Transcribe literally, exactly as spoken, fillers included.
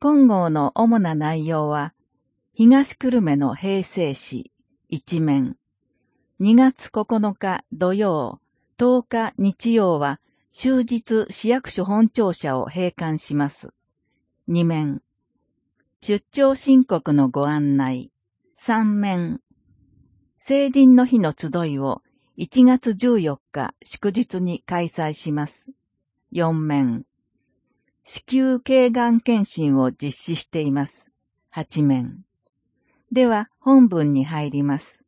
今号の主な内容は、東久留米の平成史、一面。にがつここのか土曜、とおか日曜は、終日市役所本庁舎を閉館します。に面。出張申告のご案内。さん面。成人の日の集いをいちがつじゅうよっか祝日に開催します。よん面。子宮頸がん検診を実施しています。はち面。では本文に入ります。